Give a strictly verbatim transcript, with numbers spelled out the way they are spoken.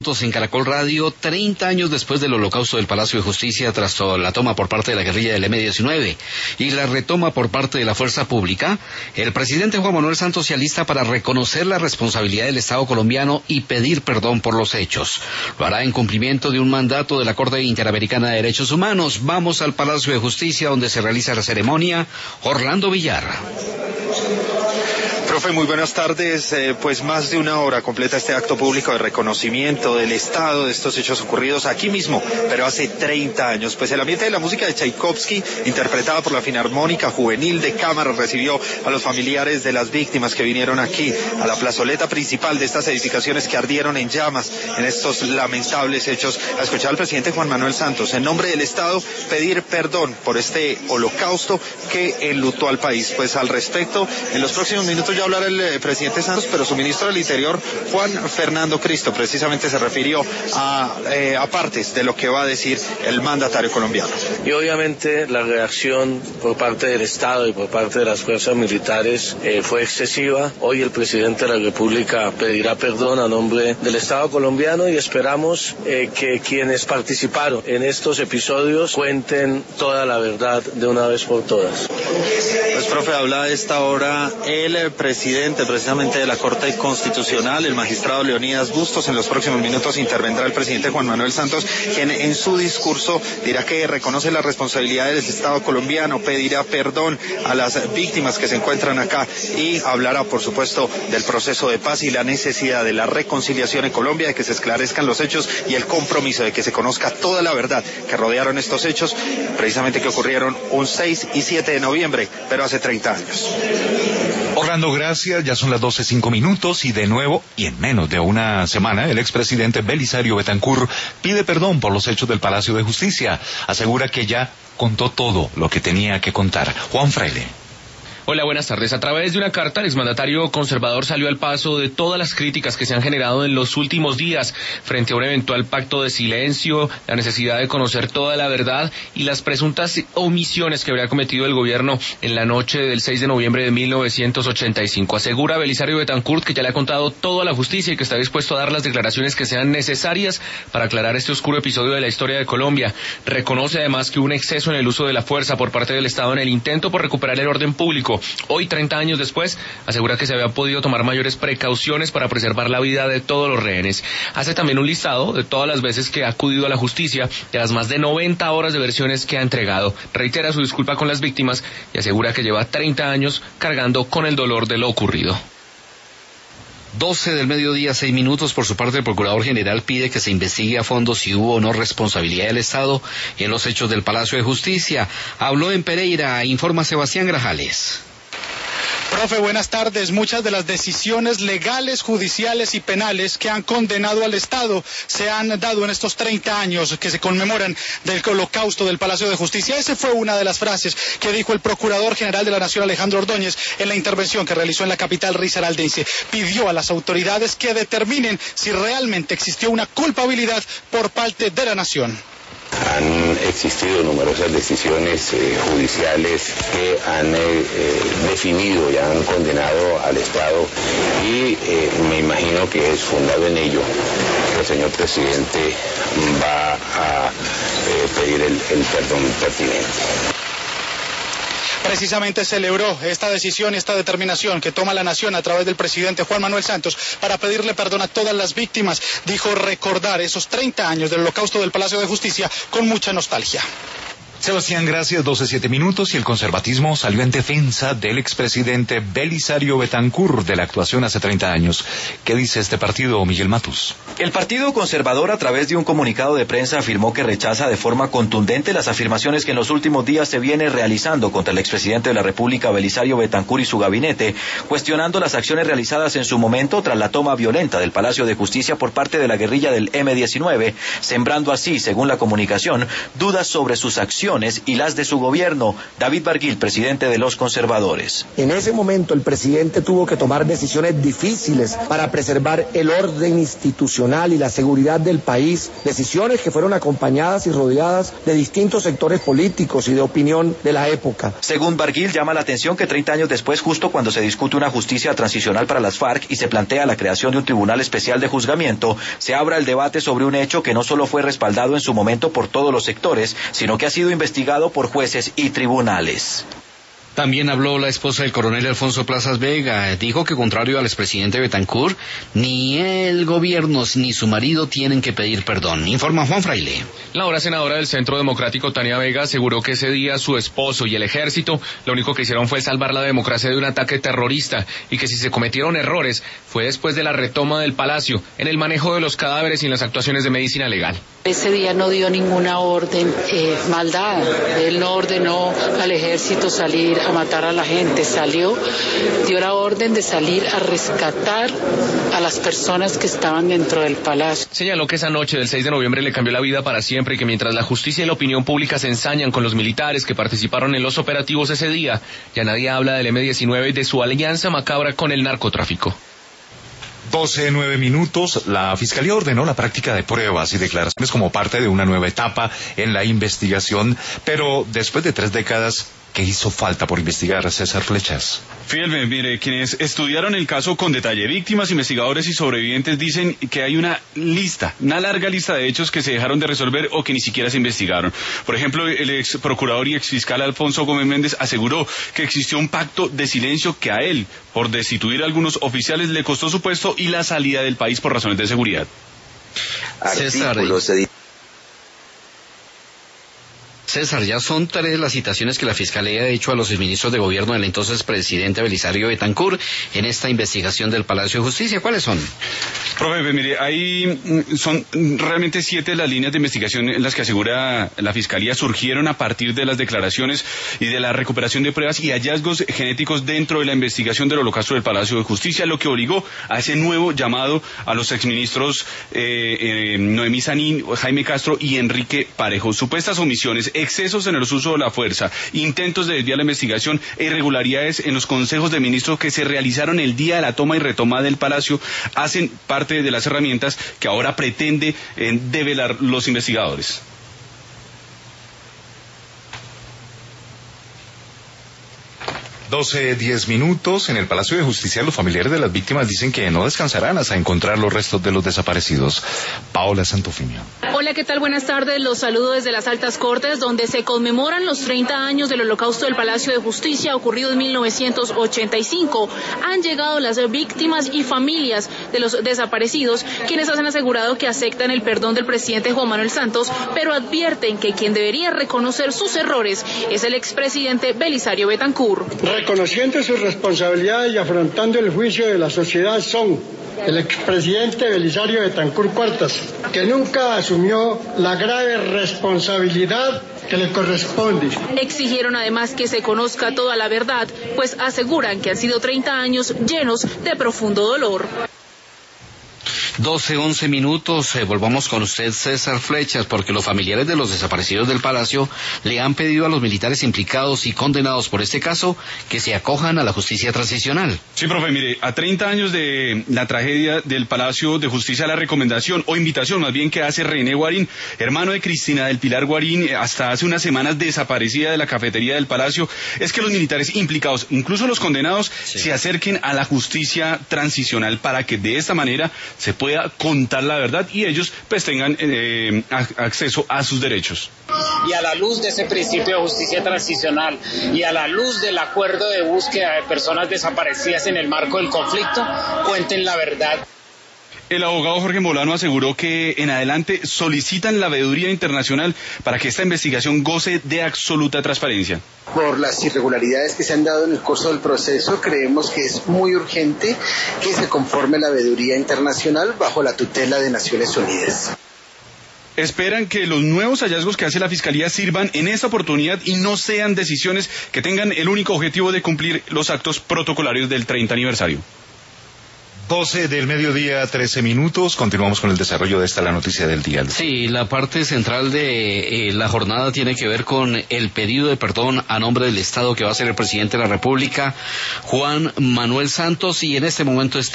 minutos en Caracol Radio, treinta años después del holocausto del Palacio de Justicia tras la toma por parte de la guerrilla del eme diecinueve y la retoma por parte de la fuerza pública, el presidente Juan Manuel Santos se alista para reconocer la responsabilidad del Estado colombiano y pedir perdón por los hechos. Lo hará en cumplimiento de un mandato de la Corte Interamericana de Derechos Humanos. Vamos al Palacio de Justicia donde se realiza la ceremonia. Orlando Villar. Profe, muy buenas tardes. Eh, pues más de una hora completa este acto público de reconocimiento del Estado de estos hechos ocurridos aquí mismo, pero hace treinta años. Pues el ambiente de la música de Tchaikovsky, interpretada por la Filarmónica Juvenil de Cámara, recibió a los familiares de las víctimas que vinieron aquí a la plazoleta principal de estas edificaciones que ardieron en llamas en estos lamentables hechos, a escuchar al presidente Juan Manuel Santos, en nombre del Estado, pedir perdón por este holocausto que enlutó al país. Pues al respecto, en los próximos minutos ya hablar el eh, presidente Santos, pero su ministro del Interior, Juan Fernando Cristo, precisamente se refirió a, eh, a partes de lo que va a decir el mandatario colombiano. Y obviamente la reacción por parte del Estado y por parte de las fuerzas militares eh, fue excesiva. Hoy el presidente de la República pedirá perdón a nombre del Estado colombiano y esperamos eh, que quienes participaron en estos episodios cuenten toda la verdad de una vez por todas. Pues, profe, habla a esta hora el eh, presidente precisamente de la Corte Constitucional, el magistrado Leonidas Bustos. En los próximos minutos intervendrá el presidente Juan Manuel Santos, quien en su discurso dirá que reconoce la responsabilidad del Estado colombiano, pedirá perdón a las víctimas que se encuentran acá y hablará, por supuesto, del proceso de paz y la necesidad de la reconciliación en Colombia, de que se esclarezcan los hechos y el compromiso de que se conozca toda la verdad que rodearon estos hechos, precisamente que ocurrieron un seis y siete de noviembre, pero hace treinta años. Orlando, gracias. Ya son las doce cinco minutos y de nuevo, y en menos de una semana, el expresidente Belisario Betancur pide perdón por los hechos del Palacio de Justicia. Asegura que ya contó todo lo que tenía que contar. Juan Fraile. Hola, buenas tardes. A través de una carta, el exmandatario conservador salió al paso de todas las críticas que se han generado en los últimos días frente a un eventual pacto de silencio, la necesidad de conocer toda la verdad y las presuntas omisiones que habría cometido el gobierno en la noche del seis de noviembre de mil novecientos ochenta y cinco. Asegura Belisario Betancur que ya le ha contado todo a la justicia y que está dispuesto a dar las declaraciones que sean necesarias para aclarar este oscuro episodio de la historia de Colombia. Reconoce además que hubo un exceso en el uso de la fuerza por parte del Estado en el intento por recuperar el orden público. Hoy, treinta años después, asegura que se había podido tomar mayores precauciones para preservar la vida de todos los rehenes. Hace también un listado de todas las veces que ha acudido a la justicia y a las más de noventa horas de versiones que ha entregado. Reitera su disculpa con las víctimas y asegura que lleva treinta años cargando con el dolor de lo ocurrido. doce del mediodía, seis minutos. Por su parte, el Procurador General pide que se investigue a fondo si hubo o no responsabilidad del Estado en los hechos del Palacio de Justicia. Habló en Pereira, informa Sebastián Grajales. Profe, buenas tardes. Muchas de las decisiones legales, judiciales y penales que han condenado al Estado se han dado en estos treinta años que se conmemoran del holocausto del Palacio de Justicia. Esa fue una de las frases que dijo el Procurador General de la Nación, Alejandro Ordóñez, en la intervención que realizó en la capital risaraldense. Pidió a las autoridades que determinen si realmente existió una culpabilidad por parte de la Nación. Han existido numerosas decisiones eh, judiciales que han eh, eh, definido y han condenado al Estado y eh, me imagino que es fundado en ello que el señor presidente va a eh, pedir el, el perdón pertinente. Precisamente celebró esta decisión y esta determinación que toma la nación a través del presidente Juan Manuel Santos para pedirle perdón a todas las víctimas. Dijo recordar esos treinta años del holocausto del Palacio de Justicia con mucha nostalgia. Sebastián, gracias. doce siete minutos y el conservatismo salió en defensa del expresidente Belisario Betancur de la actuación hace treinta años. ¿Qué dice este partido, Miguel Matus? El Partido Conservador, a través de un comunicado de prensa, afirmó que rechaza de forma contundente las afirmaciones que en los últimos días se viene realizando contra el expresidente de la República, Belisario Betancur, y su gabinete, cuestionando las acciones realizadas en su momento tras la toma violenta del Palacio de Justicia por parte de la guerrilla del eme diecinueve, sembrando así, según la comunicación, dudas sobre sus acciones decisiones y las de su gobierno. David Barguil, presidente de los conservadores. En ese momento el presidente tuvo que tomar decisiones difíciles para preservar el orden institucional y la seguridad del país, decisiones que fueron acompañadas y rodeadas de distintos sectores políticos y de opinión de la época. Según Barguil, llama la atención que treinta años después, justo cuando se discute una justicia transicional para las FARC y se plantea la creación de un tribunal especial de juzgamiento, se abra el debate sobre un hecho que no solo fue respaldado en su momento por todos los sectores, sino que ha sido investigado por jueces y tribunales. También habló la esposa del coronel Alfonso Plazas Vega. Dijo que contrario al expresidente Betancur, ni el gobierno ni su marido tienen que pedir perdón. Informa Juan Fraile. La ahora senadora del Centro Democrático, Tania Vega, aseguró que ese día su esposo y el ejército lo único que hicieron fue salvar la democracia de un ataque terrorista y que si se cometieron errores fue después de la retoma del palacio, en el manejo de los cadáveres y en las actuaciones de medicina legal. Ese día no dio ninguna orden eh, maldad. Él no ordenó al ejército salir a matar a la gente, salió, dio la orden de salir a rescatar a las personas que estaban dentro del palacio. Señaló que esa noche del seis de noviembre le cambió la vida para siempre y que mientras la justicia y la opinión pública se ensañan con los militares que participaron en los operativos ese día, ya nadie habla del eme diecinueve y de su alianza macabra con el narcotráfico. doce, nueve minutos, la Fiscalía ordenó la práctica de pruebas y declaraciones como parte de una nueva etapa en la investigación, pero después de tres décadas, ¿qué hizo falta por investigar, César Flechas? Fíjate, mire, quienes estudiaron el caso con detalle, víctimas, investigadores y sobrevivientes, dicen que hay una lista, una larga lista de hechos que se dejaron de resolver o que ni siquiera se investigaron. Por ejemplo, el ex procurador y ex fiscal Alfonso Gómez Méndez aseguró que existió un pacto de silencio que a él, por destituir a algunos oficiales, le costó su puesto y la salida del país por razones de seguridad. César, César, ya son tres las citaciones que la Fiscalía ha hecho a los exministros de gobierno del entonces presidente Belisario Betancur en esta investigación del Palacio de Justicia. ¿Cuáles son? Profe, mire, ahí son realmente siete las líneas de investigación en las que asegura la Fiscalía surgieron a partir de las declaraciones y de la recuperación de pruebas y hallazgos genéticos dentro de la investigación del holocausto del Palacio de Justicia, lo que obligó a ese nuevo llamado a los exministros eh, eh, Noemí Sanín, Jaime Castro y Enrique Parejo. Supuestas omisiones, excesos en el uso de la fuerza, intentos de desviar la investigación e irregularidades en los consejos de ministros que se realizaron el día de la toma y retoma del Palacio hacen parte de las herramientas que ahora pretende eh, develar los investigadores. doce, diez minutos. En el Palacio de Justicia, los familiares de las víctimas dicen que no descansarán hasta encontrar los restos de los desaparecidos. Paola Santofimio. Hola, ¿qué tal? Buenas tardes. Los saludo desde las Altas Cortes, donde se conmemoran los treinta años del holocausto del Palacio de Justicia ocurrido en mil novecientos ochenta y cinco. Han llegado las víctimas y familias de los desaparecidos, quienes han asegurado que aceptan el perdón del presidente Juan Manuel Santos, pero advierten que quien debería reconocer sus errores es el expresidente Belisario Betancur. Reconociendo su responsabilidad y afrontando el juicio de la sociedad son el expresidente Belisario Betancur Cuartas, que nunca asumió la grave responsabilidad que le corresponde. Exigieron además que se conozca toda la verdad, pues aseguran que han sido treinta años llenos de profundo dolor. doce, once minutos, eh, volvamos con usted, César Flechas, porque los familiares de los desaparecidos del Palacio le han pedido a los militares implicados y condenados por este caso que se acojan a la justicia transicional. Sí, profe, mire, a treinta años de la tragedia del Palacio de Justicia, la recomendación o invitación más bien que hace René Guarín, hermano de Cristina del Pilar Guarín, hasta hace unas semanas desaparecida de la cafetería del Palacio, es que los militares implicados, incluso los condenados, sí, se acerquen a la justicia transicional para que de esta manera se pueda pueda contar la verdad y ellos pues tengan eh, acceso a sus derechos. Y a la luz de ese principio de justicia transicional y a la luz del acuerdo de búsqueda de personas desaparecidas en el marco del conflicto, cuenten la verdad. El abogado Jorge Molano aseguró que en adelante solicitan la veeduría internacional para que esta investigación goce de absoluta transparencia. Por las irregularidades que se han dado en el curso del proceso, creemos que es muy urgente que se conforme la veeduría internacional bajo la tutela de Naciones Unidas. Esperan que los nuevos hallazgos que hace la Fiscalía sirvan en esta oportunidad y no sean decisiones que tengan el único objetivo de cumplir los actos protocolarios del treinta aniversario. doce del mediodía, trece minutos. Continuamos con el desarrollo de esta la noticia del día. Sí, la parte central de eh, la jornada tiene que ver con el pedido de perdón a nombre del Estado que va a hacer el presidente de la República, Juan Manuel Santos, y en este momento está